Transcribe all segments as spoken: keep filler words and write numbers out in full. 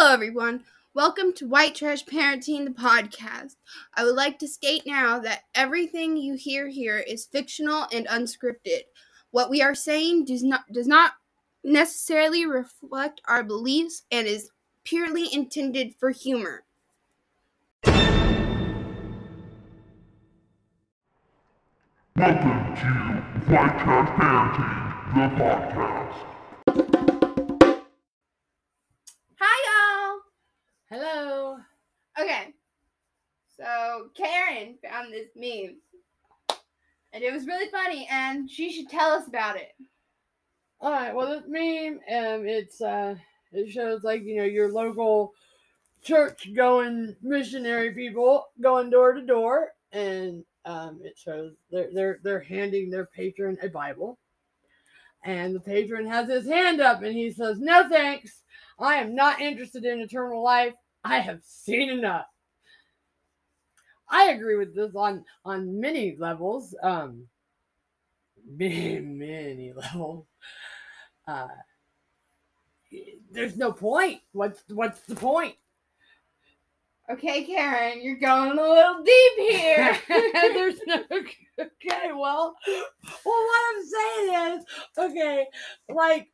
Hello, everyone. Welcome to White Trash Parenting, the podcast. I would like to state now that everything you hear here is fictional and unscripted. What we are saying does not does not necessarily reflect our beliefs and is purely intended for humor. Welcome to White Trash Parenting, the podcast. Hi, y'all. Hello. Okay, so Karen found this meme, and it was really funny, and she should tell us about it. All right. Well, this meme, um, it's uh, it shows like you know your local church going missionary people going door to door, and um, it shows they're they're they're handing their patron a Bible, and the patron has his hand up, and he says, "No thanks, I am not interested in eternal life. I have seen enough." I agree with this on on many levels, um, many many levels. Uh, there's no point. What's what's the point? Okay, Karen, you're going a little deep here. There's no okay. Well, well, what I'm saying is, okay, like,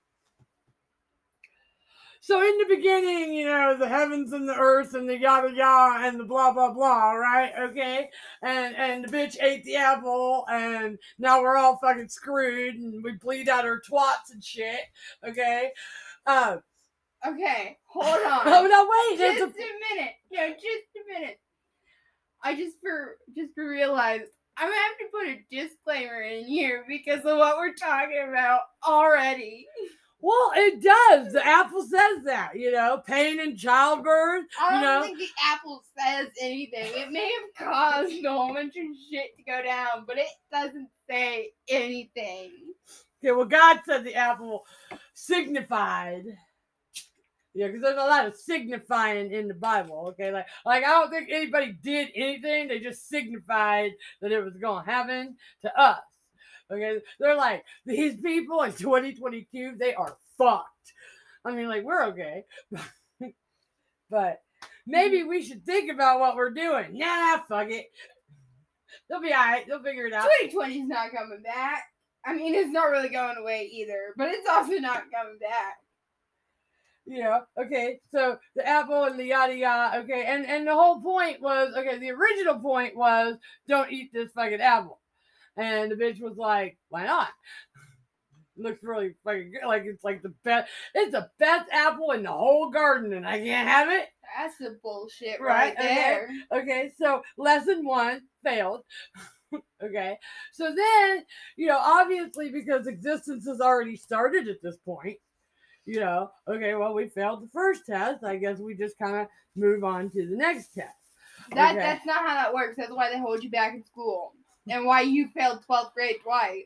so in the beginning, you know, the heavens and the earth and the yada yada and the blah blah blah, right? Okay, and and the bitch ate the apple, and now we're all fucking screwed, and we bleed out our twats and shit. Okay, uh. Okay, hold on. Oh no, wait! Just a... a minute. No, just a minute. I just for just for realized I'm gonna have to put a disclaimer in here because of what we're talking about already. Well, it does. The apple says that, you know, pain and childbirth. I don't you know? think the apple says anything. It may have caused a whole bunch of shit to go down, but it doesn't say anything. Okay, well, God said the apple signified. Yeah, because there's a lot of signifying in the Bible, okay? Like, like I don't think anybody did anything. They just signified that it was going to happen to us, okay? They're like, these people in twenty twenty-two, they are fucked. I mean, like, we're okay. But maybe we should think about what we're doing. Nah, fuck it. They'll be all right. They'll figure it out. twenty twenty is not coming back. I mean, it's not really going away either, but it's also not coming back. Yeah, okay, so the apple and the yada yada, okay, and, and the whole point was, okay, the original point was, don't eat this fucking apple. And the bitch was like, why not? Looks really fucking good, like it's like the best, it's the best apple in the whole garden, and I can't have it. That's the bullshit right, right there. Okay. okay, so lesson one failed. Okay, so then, you know, obviously because existence has already started at this point, you know, okay, well, we failed the first test. I guess we just kind of move on to the next test. That okay. That's not how that works. That's why they hold you back in school. And why you failed twelfth grade twice.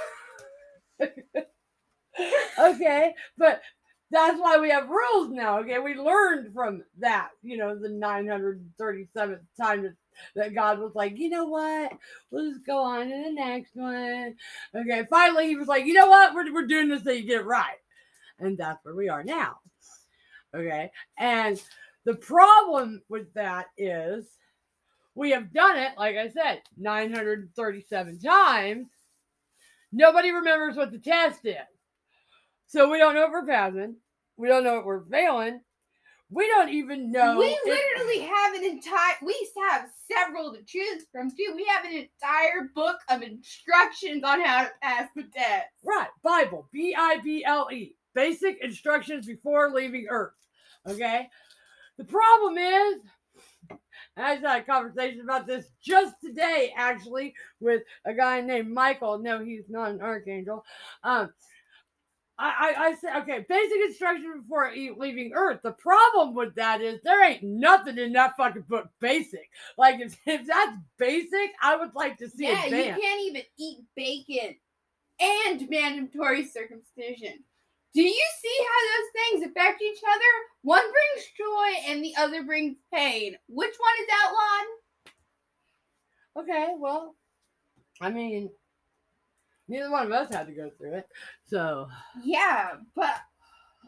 Okay, but that's why we have rules now, okay? We learned from that, you know, the nine hundred thirty-seventh time that, that God was like, you know what? We'll just go on to the next one. Okay, finally he was like, you know what? We're, we're doing this so you get it right. And that's where we are now. Okay. And the problem with that is we have done it, like I said, nine hundred thirty-seven times. Nobody remembers what the test is. So we don't know if we're passing. We don't know if we're failing. We don't even know. We literally if, have an entire, we have several to choose from too. We have an entire book of instructions on how to pass the test. Right. Bible. B I B L E. Basic instructions before leaving Earth. Okay? The problem is, I just had a conversation about this just today, actually, with a guy named Michael. No, he's not an archangel. Um, I, I, I said, okay, basic instructions before leaving Earth. The problem with that is there ain't nothing in that fucking book basic. Like, if, if that's basic, I would like to see yeah, it. Yeah, you can't even eat bacon and mandatory circumcision. Do you see how those things affect each other? One brings joy and the other brings pain. Which one is outlawed? Okay, well, I mean, neither one of us had to go through it. So. Yeah, but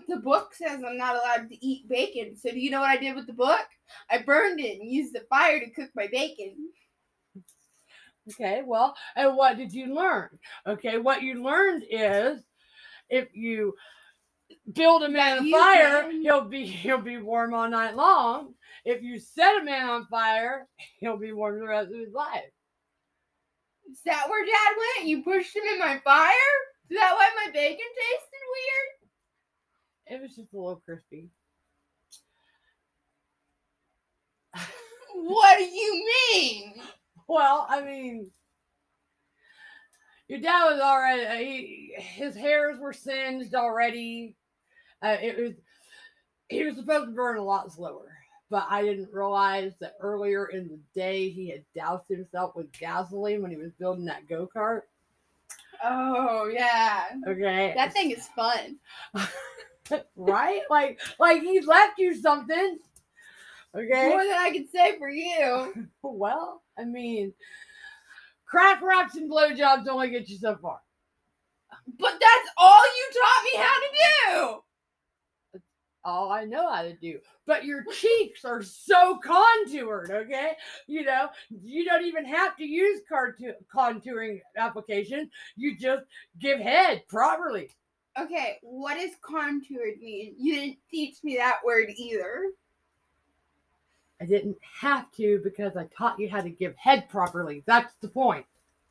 the book says I'm not allowed to eat bacon. So do you know what I did with the book? I burned it and used the fire to cook my bacon. Okay, well, and what did you learn? Okay, what you learned is if you build a man That on you fire, can- he'll be he'll be warm all night long. If you set a man on fire, he'll be warm the rest of his life. Is that where Dad went? You pushed him in my fire? Is that why my bacon tasted weird? It was just a little crispy. What do you mean? Well, I mean, your dad was already, uh, he, his hairs were singed already. Uh, it was, he was supposed to burn a lot slower, but I didn't realize that earlier in the day he had doused himself with gasoline when he was building that go-kart. Oh, yeah. Okay. That thing is fun. Right? Like, like he left you something. Okay. More than I can say for you. Well, I mean, crack rocks and blowjobs only get you so far. But that's all you taught me how to do. All I know how to do. But your cheeks are so contoured, okay? You know, you don't even have to use carto- contouring applications. You just give head properly. Okay, what does contoured mean? You didn't teach me that word either. I didn't have to because I taught you how to give head properly. That's the point.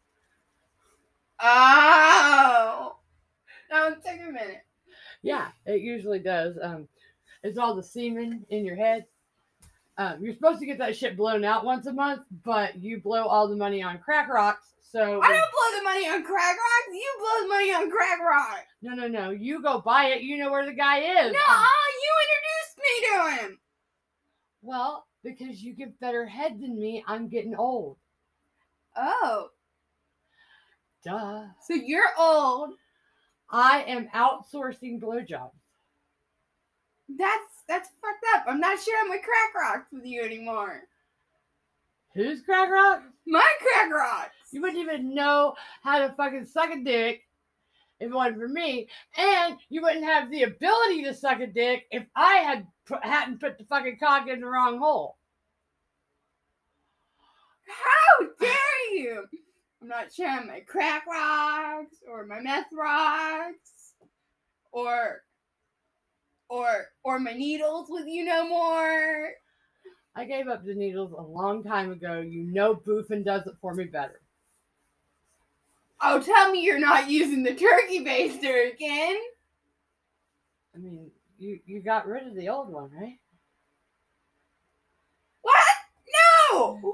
Oh. That would take a minute. Yeah, it usually does. Um, it's all the semen in your head. Um, you're supposed to get that shit blown out once a month, but you blow all the money on crack rocks. So I don't blow the money on crack rocks. You blow the money on crack rocks. no, no, no. You go buy it. You know where the guy is. No, Um, you introduced me to him. well, because you give better head than me, I'm getting old. Oh, Duh. so you're old. I am outsourcing blowjobs. That's that's fucked up. I'm not sharing my crack rocks with you anymore. Who's crack rock? My crack rocks. You wouldn't even know how to fucking suck a dick if it wasn't for me, and you wouldn't have the ability to suck a dick if I had put, hadn't put the fucking cock in the wrong hole. How dare you? I'm not sharing my crack rocks or my meth rocks or or or my needles with you no more. I gave up the needles a long time ago. You know boofing does it for me better. Oh, tell me you're not using the turkey baster again. I mean, you, you got rid of the old one, right? What? No!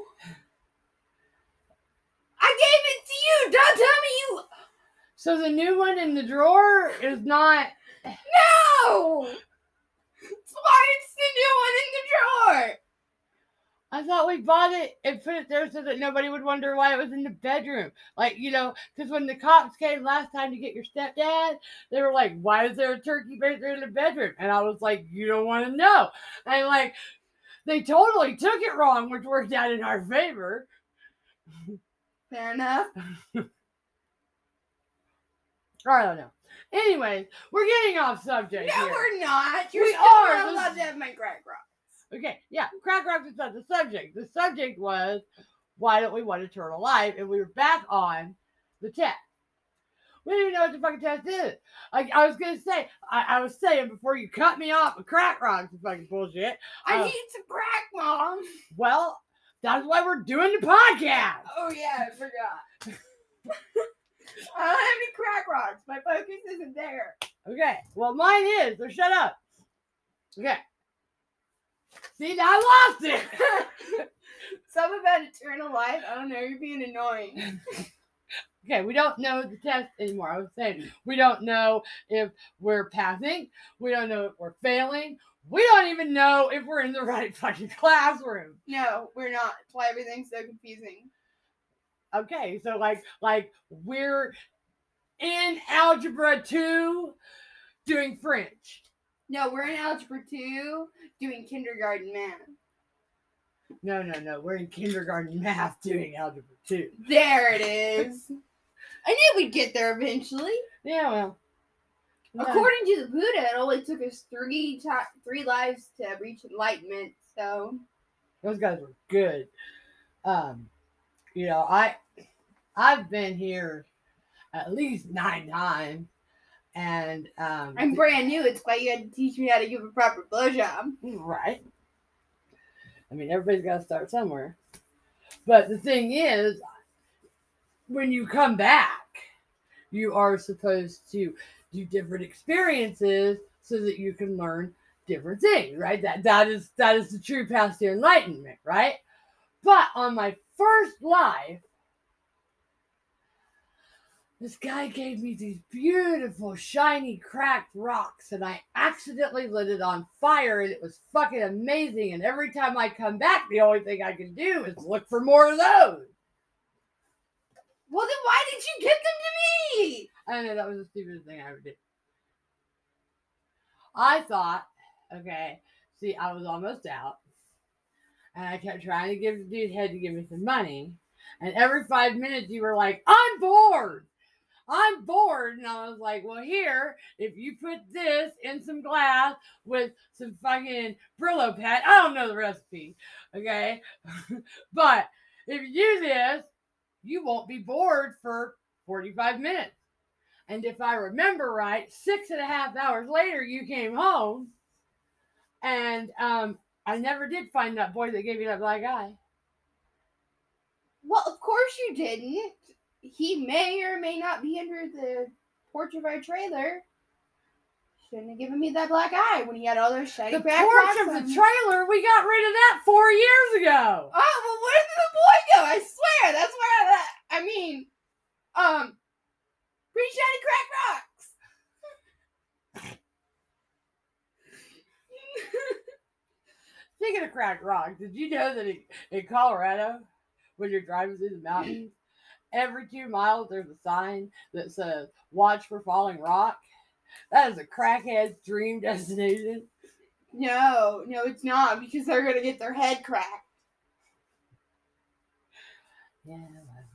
I gave it to you. Don't tell me you. So the new one in the drawer is not... No! That's why it's the new one in the drawer. I thought we bought it and put it there so that nobody would wonder why it was in the bedroom. Like, you know, because when the cops came last time to get your stepdad, they were like, why is there a turkey baster in the bedroom? And I was like, you don't want to know. And like, they totally took it wrong, which worked out in our favor. Fair enough. I don't know. Anyways, we're getting off subject No, here. we're not. You're We still are. not This- allowed to have my crack rock. Okay, yeah, crack rocks is not the subject. The subject was, why don't we want eternal life? And we were back on the test. We didn't even know what the fucking test is. Like I was gonna say, I, I was saying before you cut me off with crack rocks and fucking bullshit. I uh, need some crack, Mom. Well, that's why we're doing the podcast. Oh, yeah, I forgot. I don't have any crack rocks. My focus isn't there. Okay, well mine is, so shut up. Okay. See, now I lost it. Something about eternal life. I don't know. You're being annoying. Okay, we don't know the test anymore. I was saying, we don't know if we're passing. We don't know if we're failing. We don't even know if we're in the right fucking classroom. No, we're not. That's why everything's so confusing. Okay, so like, like we're in algebra two doing French. No, we're in algebra two doing kindergarten math. No, no, no. We're in kindergarten math doing algebra two. There it is. I knew we'd get there eventually. Yeah, well, According to the Buddha, it only took us three ti three lives to reach enlightenment. So those guys were good. Um, you know, I I've been here at least nine times, and um, I'm brand new. It's why you had to teach me how to give a proper blowjob. Right. I mean, everybody's got to start somewhere. But the thing is, when you come back, you are supposed to do different experiences so that you can learn different things, right? That that is that is the true path to enlightenment, right? But on my first life, this guy gave me these beautiful, shiny, cracked rocks, and I accidentally lit it on fire, and it was fucking amazing. And every time I come back, the only thing I can do is look for more of those. Well, then why did you give them to me? I know that was the stupidest thing I ever did. I thought, okay, see, I was almost out, and I kept trying to give the dude head to give me some money, and every five minutes you were like, I'm bored. I'm bored. And I was like, well, here, if you put this in some glass with some fucking Brillo pad, I don't know the recipe, okay? But if you do this, you won't be bored for forty-five minutes. And if I remember right, six and a half hours later, you came home, and um, I never did find that boy that gave you that black eye. Well, of course you didn't. He may or may not be under the porch of our trailer. Shouldn't have given me that black eye when he had all those shiny The crack porch rocks of on the him. trailer, we got rid of that four years ago. Oh, well, where did the boy go? I swear, that's where I, I mean, um, pretty shiny crack rocks. Speaking of cracked rocks, did you know that in, in Colorado, when you're driving through the mountains, every two miles there's a sign that says, watch for falling rock? That is a crackhead's dream destination. No, no, it's not, because they're going to get their head cracked. Yeah, well,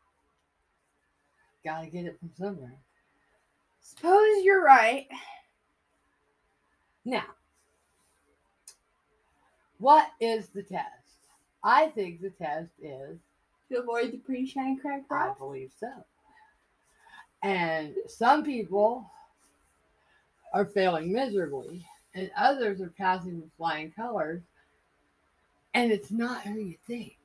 gotta get it from somewhere. Suppose you're right. Now, what is the test? I think the test is To avoid the pretty shiny crack I rock? believe so. And some people are failing miserably, and others are passing with flying colors, and it's not who you think.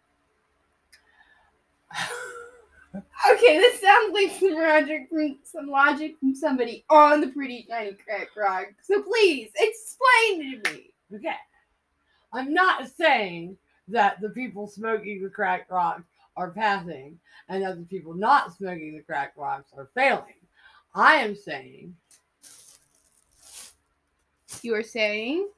Okay, this sounds like some logic from some logic from somebody on the pretty shiny crack rock. So please explain it to me. Okay. I'm not saying that the people smoking the crack rocks are passing and that the people not smoking the crack rocks are failing. I am saying You are saying?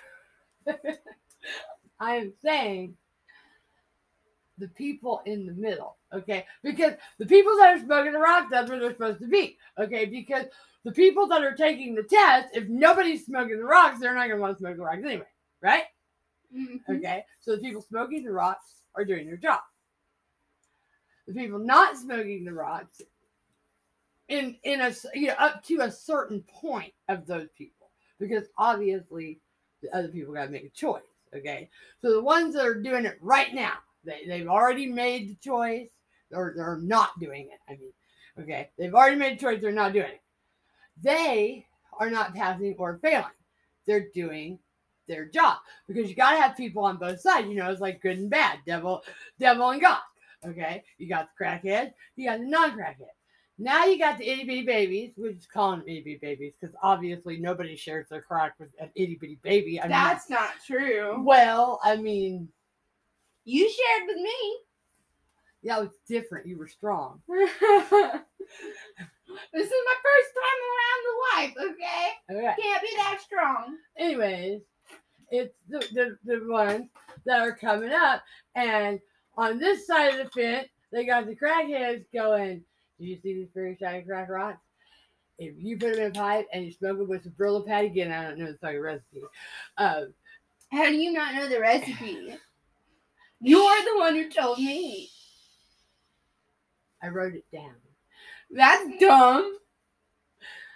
I am saying the people in the middle, okay? Because the people that are smoking the rocks, that's where they're supposed to be, okay? Because the people that are taking the test, if nobody's smoking the rocks, they're not going to want to smoke the rocks anyway, right? Mm-hmm. Okay? So the people smoking the rocks are doing their job. The people not smoking the rocks, in in a you know up to a certain point of those people, because obviously the other people got to make a choice. Okay, so the ones that are doing it right now, they they've already made the choice, or they're not doing it. I mean, okay, they've already made a choice. They're not doing it. They are not passing or failing. They're doing their job, because you got to have people on both sides. You know, it's like good and bad, devil, devil and God. Okay, you got the crackhead, you got the non-crackhead. Now you got the itty bitty babies. We're just calling them itty bitty babies because obviously nobody shares their crack with an itty bitty baby. I That's mean, not true. well, I mean, You shared with me. yeah, it was different. You were strong. This is my first time around the life, okay? Okay. Can't be that strong. Anyways, it's the, the, the ones that are coming up, and on this side of the fence, they got the crackheads going, do you see these very shiny crack rocks? If you put them in a pipe and you smoke them with some Brillo pad, again, I don't know the fucking recipe. Um, How do you not know the recipe? You're the one who told me. I wrote it down. That's dumb.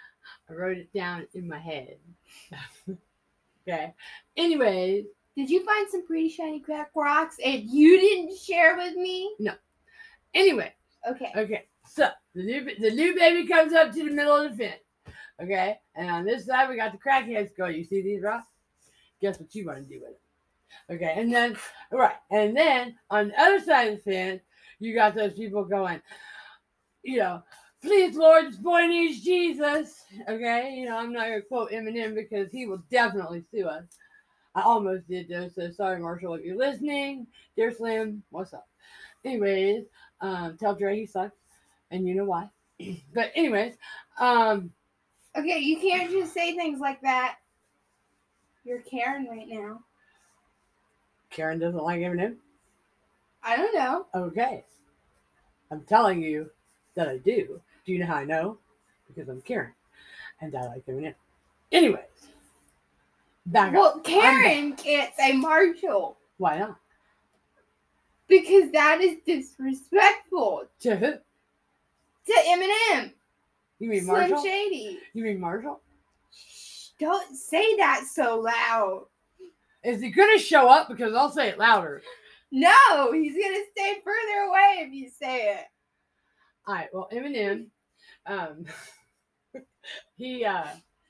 I wrote it down in my head. Okay. Anyways, Did you find some pretty shiny crack rocks and you didn't share with me? anyway, Okay. okay. So the new the new baby comes up to the middle of the fence. Okay, and on this side we got the crackheads going. You see these rocks? Guess what you want to do with it? Okay, and then right, and then on the other side of the fence, you got those people going, you know, please, Lord, this boy needs Jesus. Okay, you know, I'm not gonna quote Eminem because he will definitely sue us. I almost did though, so sorry, Marshall, if you're listening. Dear Slim, what's up? Anyways, um, tell Dre he sucks, and you know why. But anyways, um, Okay, you can't just say things like that. You're Karen right now. Karen doesn't like Eminem. I don't know. Okay, I'm telling you that I do. Do you know how I know? Because I'm Karen, and I like Eminem. Anyways, back Well, up. Karen can't say Marshall Why not? because that is disrespectful To who? to Eminem. You mean Slim Marshall? Shady. You mean Marshall? Shh, don't say that so loud. Is he gonna show up? Because I'll say it louder. No, he's gonna stay further away if you say it. All right. Well, Eminem, um, he uh.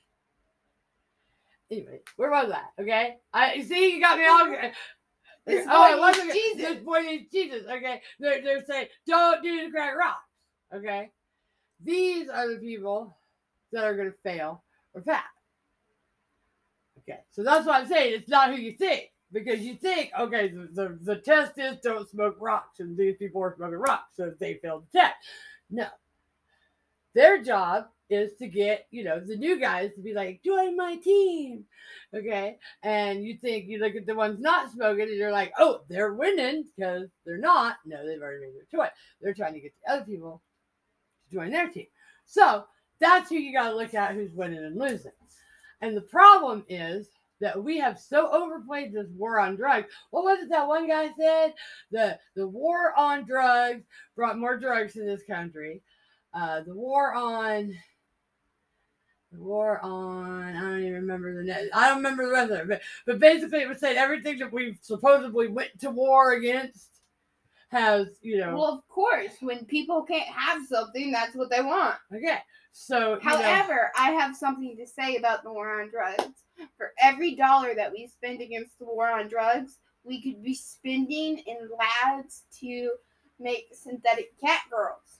Anyway, where was that? Okay, I see you got me all. This oh, boy it wasn't needs Jesus. This boy needs Jesus. Okay, they're they're saying don't do the crack rocks. Okay, these are the people that are gonna fail or pass. Okay, so that's what I'm saying. It's not who you think. Because you think, okay, the, the, the test is don't smoke rocks, and these people are smoking rocks, so they failed the test. No. Their job is to get, you know, the new guys to be like, join my team. Okay? And you think, you look at the ones not smoking, and you're like, oh, they're winning, because they're not. No, they've already made their choice. They're trying to get the other people to join their team. So, that's who you got to look at who's winning and losing. And the problem is, that we have so overplayed this war on drugs. What was it that one guy said? The the war on drugs brought more drugs to this country. Uh, the war on the war on I don't even remember the net. I don't remember the rest of it. But, but basically it was saying everything that we supposedly went to war against has, you know. Well, of course, when people can't have something, that's what they want. Okay. So However, you know, I have something to say about the war on drugs. For every dollar that we spend against the war on drugs, we could be spending in labs to make synthetic cat girls.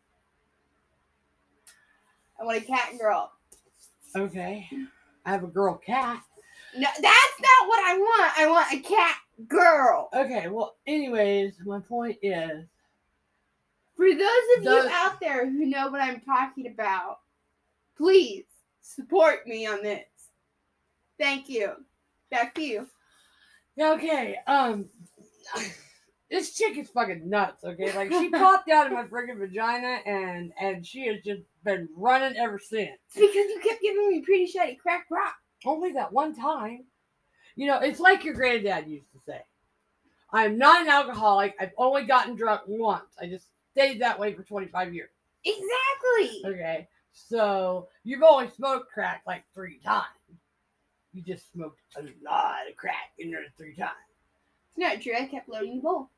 I want a cat girl. okay. I have a girl cat. No, that's not what I want. I want a cat girl. Okay, well, anyways, my point is, For those of Those- you out there who know what I'm talking about, please support me on this. Thank you. Back to you. yeah, okay, um, this chick is fucking nuts, okay? Like, she popped out of my freaking vagina, and and she has just been running ever since. It's because you kept giving me pretty shiny crack rock. Only that one time. You know, it's like your granddad used to say. I'm not an alcoholic. I've only gotten drunk once. I just stayed that way for twenty-five years. Exactly. Okay, so you've only smoked crack like three times. You just smoked a lot of crack in those three times. It's not true. I kept loading the bowl.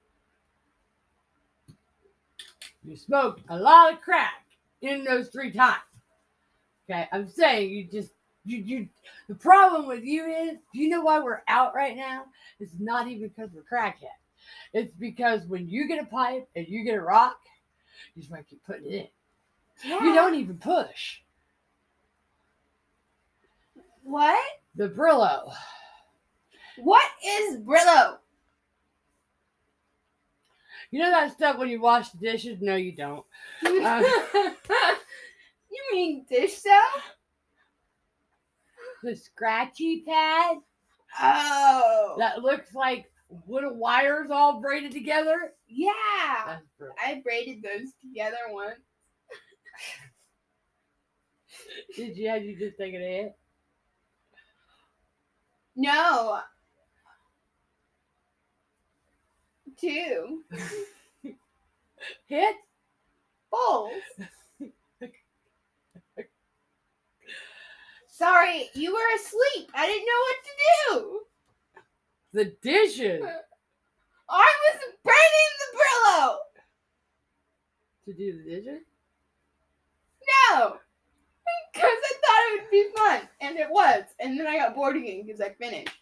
You smoked a lot of crack in those three times. Okay, I'm saying you just you you. The problem with you is, do you know why we're out right now? It's not even because we're crackheads. It's because when you get a pipe and you get a rock, you just might keep putting it in. Yeah. You don't even push. What? The Brillo. What is Brillo? You know that stuff when you wash the dishes? No, you don't. Uh, You mean dish soap? the scratchy pad Oh. that looks like little wires all braided together. Yeah. That's Brillo. I braided those together once. Did you have you just take it in? No. Two. Hit? Bowls. Sorry, you were asleep. I didn't know what to do. The dishes. I was burning the Brillo. To do the dishes? No. Because I thought it would be fun. And it was. And then I got bored again because I finished.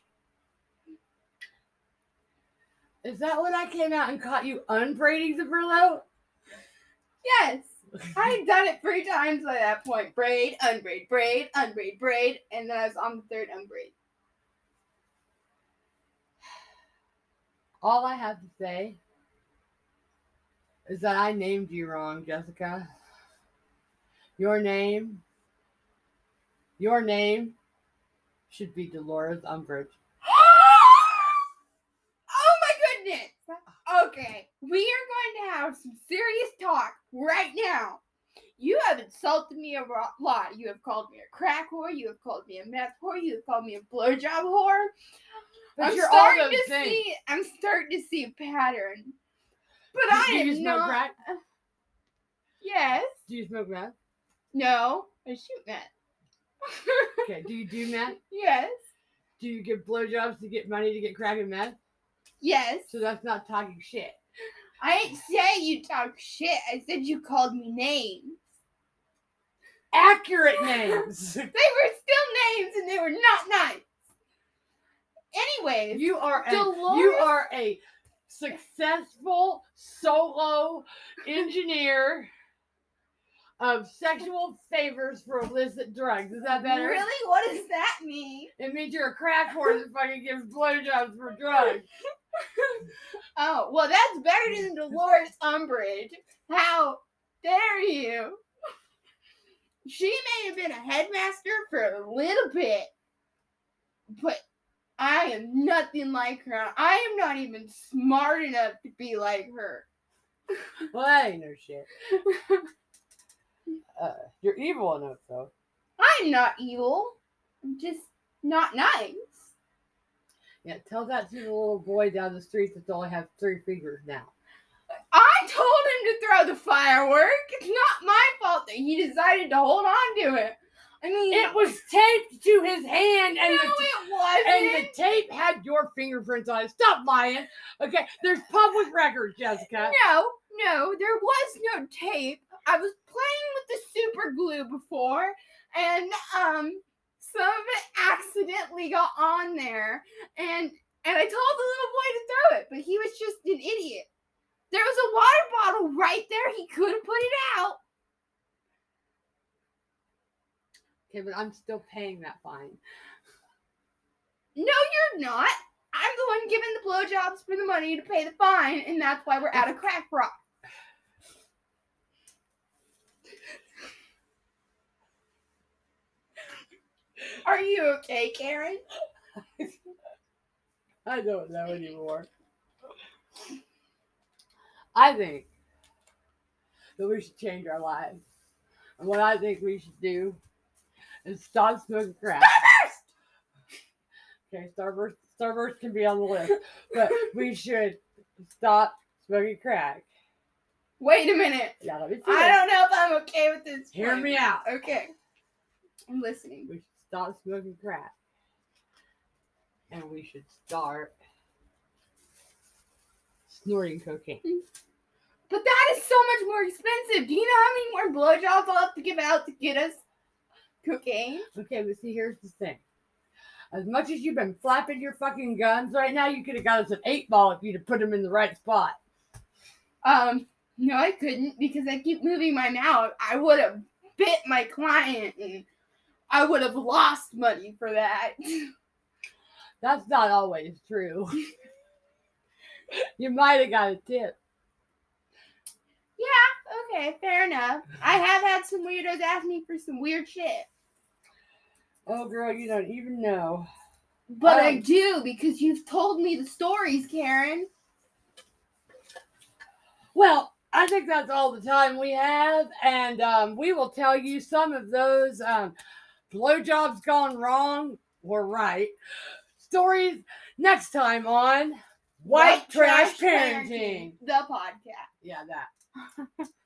Is that when I came out and caught you unbraiding the Brillo? Yes. I had done it three times by that point. Braid, unbraid, braid, unbraid, braid. And then I was on the third unbraid. All I have to say is that I named you wrong, Jessica. Your name, your name should be Dolores Umbridge. Oh my goodness. Okay, we are going to have some serious talk right now. You have insulted me a lot. You have called me a crack whore. You have called me a meth whore. You have called me a blowjob whore. But I'm you're all starting those to things. see. I'm starting to see a pattern. But Do- I do you am smoke not. crack? Yes. Do you smoke meth? No. I shoot meth. Okay. Do you do meth? Yes. Do you give blowjobs to get money to get crack and meth? Yes. So that's not talking shit. I didn't say you talk shit. I said you called me names. Accurate names. They were still names and they were not nice. Anyways, You are a, Dolores- you are a successful solo engineer of sexual favors for illicit drugs. Is that better? really, what does that mean? It means you're a crack whore that fucking gives blowjobs for drugs. Oh, well, that's better than Dolores Umbridge. How dare you? She may have been a headmaster for a little bit, but I am nothing like her. I am not even smart enough to be like her. Well, that ain't no shit. Uh, you're evil enough, though. I'm not evil. I'm just not nice. Yeah, tell that to the little boy down the street that only has three fingers now. I told him to throw the firework. It's not my fault that he decided to hold on to it. I mean, It was taped to his hand, and no, the t- it wasn't. and the tape had your fingerprints on it. Stop lying. Okay, there's public record, Jessica. No, no, there was no tape. I was playing with the super glue before, and um, some of it accidentally got on there, and and I told the little boy to throw it, but he was just an idiot. There was a water bottle right there. He could have put it out. Okay, but I'm still paying that fine. No, you're not. I'm the one giving the blowjobs for the money to pay the fine, and that's why we're out of crack rock. Are you okay, Karen? I don't know anymore. I think that we should change our lives. And what I think we should do is stop smoking crack. Okay, Starburst, Starburst can be on the list. But we should stop smoking crack. Wait a minute. Yeah, let me see. I don't know if I'm okay with this. Hear point. me out. Okay. I'm listening. We should stop smoking crack. And we should start snorting cocaine. But that is so much more expensive. Do you know how many more blowjobs I'll have to give out to get us cocaine? Okay, but see, here's the thing. As much as you've been flapping your fucking guns right now, you could have got us an eight ball if you'd have put them in the right spot. Um, no, I couldn't because I keep moving my mouth. I would have bit my client and I would have lost money for that. That's not always true. You might have got a tip. Yeah, okay, fair enough. I have had some weirdos ask me for some weird shit. Oh, girl, you don't even know. But Um, I do because you've told me the stories, Karen. Well, I think that's all the time we have, and um, we will tell you some of those um, blowjobs gone wrong or right stories next time on White, Trash, Parenting. The podcast. Yeah, that.